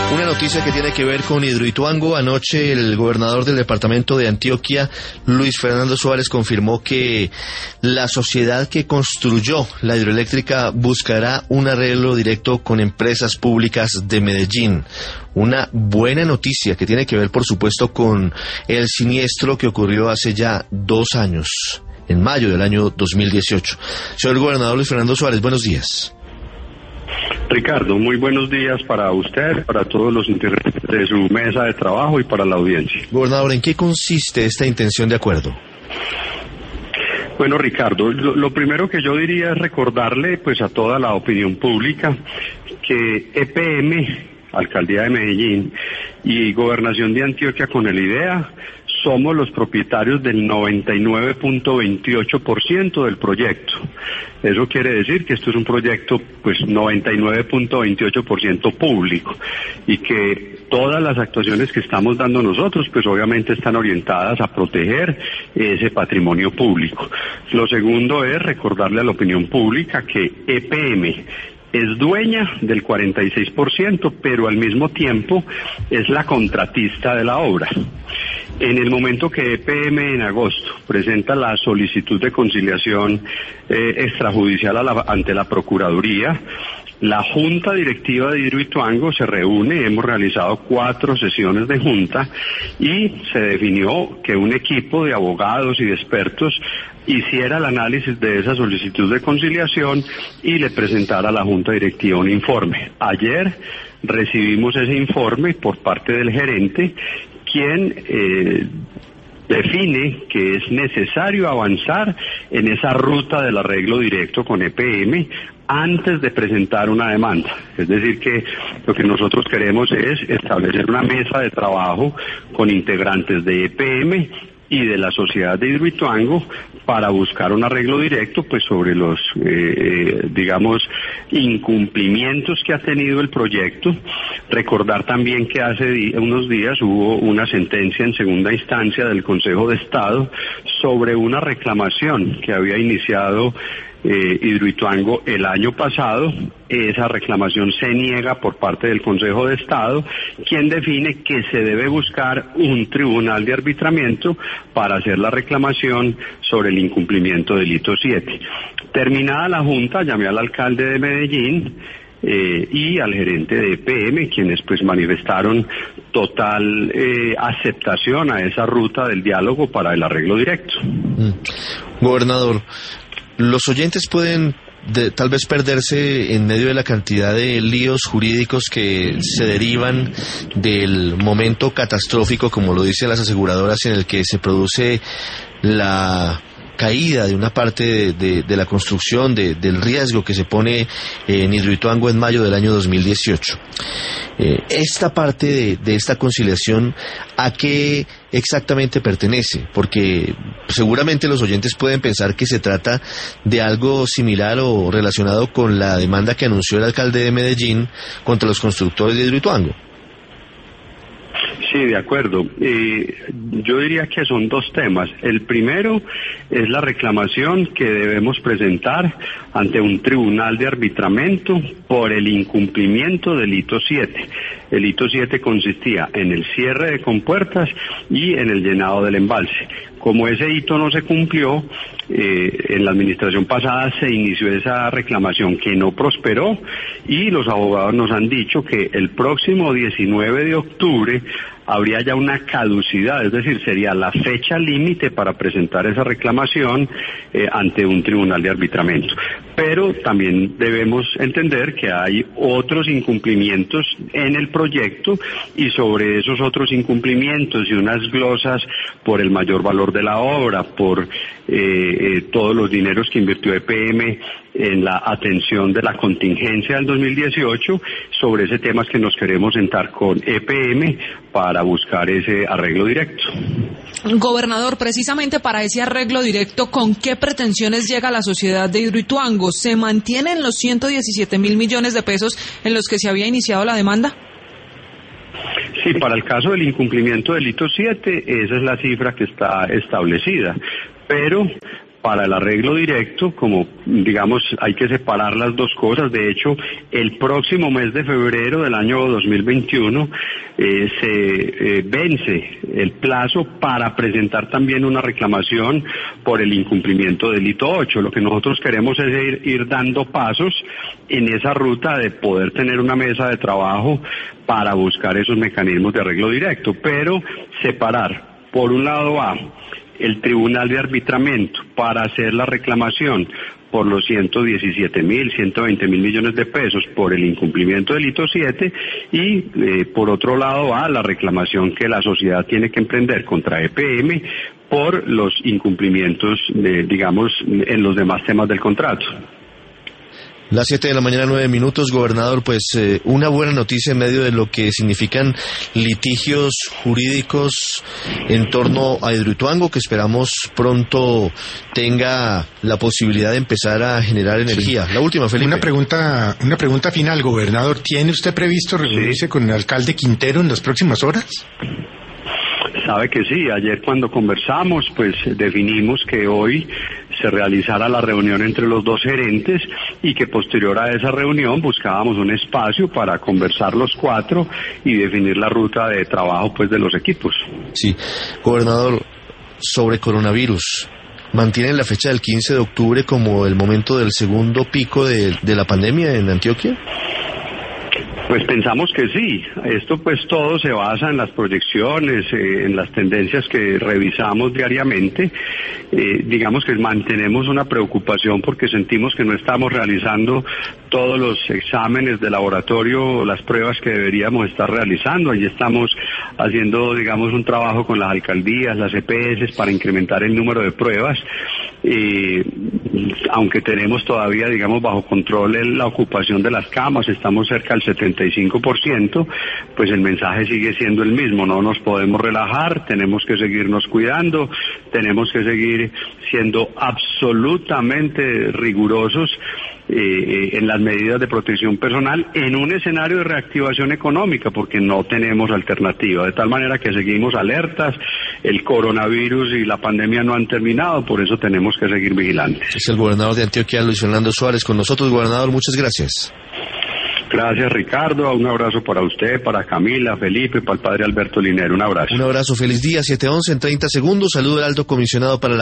Una noticia que tiene que ver con Hidroituango. Anoche el gobernador del departamento de Antioquia, Luis Fernando Suárez, confirmó que la sociedad que construyó la hidroeléctrica buscará un arreglo directo con empresas públicas de Medellín. Una buena noticia que tiene que ver, por supuesto, con el siniestro que ocurrió hace ya 2 años, en mayo del año 2018. Señor gobernador Luis Fernando Suárez, buenos días. Ricardo, muy buenos días para usted, para todos los integrantes de su mesa de trabajo y para la audiencia. Gobernador, ¿en qué consiste esta intención de acuerdo? Bueno, Ricardo, lo primero que yo diría es recordarle pues a toda la opinión pública que EPM, Alcaldía de Medellín y Gobernación de Antioquia con el IDEA somos los propietarios del 99.28% del proyecto. Eso quiere decir que esto es un proyecto pues 99.28% público y que todas las actuaciones que estamos dando nosotros pues obviamente están orientadas a proteger ese patrimonio público. Lo segundo es recordarle a la opinión pública que EPM es dueña del 46%, pero al mismo tiempo es la contratista de la obra. En el momento que EPM en agosto presenta la solicitud de conciliación extrajudicial ante la Procuraduría, la Junta Directiva de Hidroituango se reúne, hemos realizado 4 sesiones de junta y se definió que un equipo de abogados y de expertos hiciera el análisis de esa solicitud de conciliación y le presentara a la Junta Directiva un informe. Ayer recibimos ese informe por parte del gerente, quien define que es necesario avanzar en esa ruta del arreglo directo con EPM antes de presentar una demanda. Es decir, que lo que nosotros queremos es establecer una mesa de trabajo con integrantes de EPM y de la sociedad de Hidroituango para buscar un arreglo directo pues sobre los incumplimientos que ha tenido el proyecto. Recordar también que hace unos días hubo una sentencia en segunda instancia del Consejo de Estado sobre una reclamación que había iniciado Hidroituango el año pasado. Esa reclamación se niega por parte del Consejo de Estado, quien define que se debe buscar un tribunal de arbitramiento para hacer la reclamación sobre el incumplimiento del hito 7. Terminada la junta, llamé al alcalde de Medellín y al gerente de EPM, quienes pues manifestaron total aceptación a esa ruta del diálogo para el arreglo directo. Gobernador, los oyentes pueden tal vez perderse en medio de la cantidad de líos jurídicos que se derivan del momento catastrófico, como lo dicen las aseguradoras, en el que se produce la caída de una parte de la construcción, del riesgo que se pone en Hidroituango en mayo del año 2018. Esta parte de esta conciliación, ¿a qué exactamente pertenece? Porque seguramente los oyentes pueden pensar que se trata de algo similar o relacionado con la demanda que anunció el alcalde de Medellín contra los constructores de Hidroituango. Sí, de acuerdo. Yo diría que son 2 temas. El primero es la reclamación que debemos presentar ante un tribunal de arbitramiento por el incumplimiento del hito 7. El hito 7 consistía en el cierre de compuertas y en el llenado del embalse. Como ese hito no se cumplió, en la administración pasada se inició esa reclamación que no prosperó y los abogados nos han dicho que el próximo 19 de octubre habría ya una caducidad, es decir, sería la fecha límite para presentar esa reclamación ante un tribunal de arbitramiento. Pero también debemos entender que hay otros incumplimientos en el proyecto y sobre esos otros incumplimientos y unas glosas por el mayor valor de la obra, por todos los dineros que invirtió EPM en la atención de la contingencia del 2018, sobre ese tema es que nos queremos sentar con EPM para buscar ese arreglo directo. Gobernador, precisamente para ese arreglo directo, ¿con qué pretensiones llega la sociedad de Hidroituango? ¿Se mantienen los 117.000 millones de pesos en los que se había iniciado la demanda? Sí, para el caso del incumplimiento del hito 7, esa es la cifra que está establecida, pero para el arreglo directo, como digamos hay que separar las dos cosas. De hecho, el próximo mes de febrero del año 2021 se vence el plazo para presentar también una reclamación por el incumplimiento del hito 8. Lo que nosotros queremos es ir dando pasos en esa ruta de poder tener una mesa de trabajo para buscar esos mecanismos de arreglo directo, pero separar, por un lado el Tribunal de Arbitramiento para hacer la reclamación por los 117.000, 120.000 millones de pesos por el incumplimiento del hito 7 y por otro lado la reclamación que la sociedad tiene que emprender contra EPM por los incumplimientos digamos en los demás temas del contrato. Las 7 de la mañana, 9 minutos, gobernador, pues una buena noticia en medio de lo que significan litigios jurídicos en torno a Hidroituango, que esperamos pronto tenga la posibilidad de empezar a generar energía. Sí. La última, Felipe. Una pregunta final, gobernador. ¿Tiene usted previsto reunirse con el alcalde Quintero en las próximas horas? Sabe que sí, ayer cuando conversamos, pues definimos que hoy se realizara la reunión entre los dos gerentes y que posterior a esa reunión buscábamos un espacio para conversar los cuatro y definir la ruta de trabajo pues de los equipos. Sí, gobernador, sobre coronavirus, ¿mantienen la fecha del 15 de octubre como el momento del segundo pico de la pandemia en Antioquia? Pues pensamos que sí. Esto pues todo se basa en las proyecciones, en las tendencias que revisamos diariamente. Digamos que mantenemos una preocupación porque sentimos que no estamos realizando todos los exámenes de laboratorio, las pruebas que deberíamos estar realizando. Allí estamos haciendo, digamos, un trabajo con las alcaldías, las EPS para incrementar el número de pruebas. Aunque tenemos todavía, digamos, bajo control la ocupación de las camas, estamos cerca del 75%, pues el mensaje sigue siendo el mismo, no nos podemos relajar, tenemos que seguirnos cuidando, tenemos que seguir siendo absolutamente rigurosos en las medidas de protección personal en un escenario de reactivación económica, porque no tenemos alternativa, de tal manera que seguimos alertas, el coronavirus y la pandemia no han terminado, por eso tenemos que seguir vigilantes. Es el gobernador de Antioquia, Luis Fernando Suárez, con nosotros. Gobernador, muchas gracias. Gracias, Ricardo. Un abrazo para usted, para Camila, Felipe, para el padre Alberto Linero. Un abrazo. Un abrazo, feliz día. 7:11 en 30 segundos. Saludo al alto comisionado para la